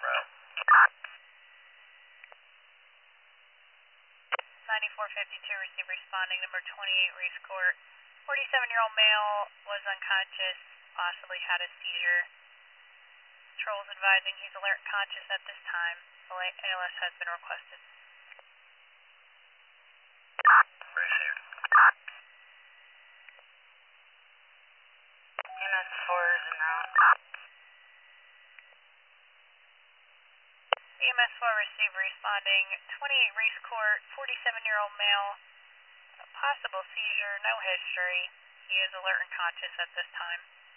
9452, receive responding, number 28, Reese Court. 47-year-old male was unconscious, possibly had a seizure. Patrol's advising he's alert and conscious at this time. ALS has been requested. Received. EMS-4 is en route. EMS-4 receive responding, 28 Reese Court, 47-year-old male, a possible seizure, no history. He is alert and conscious at this time.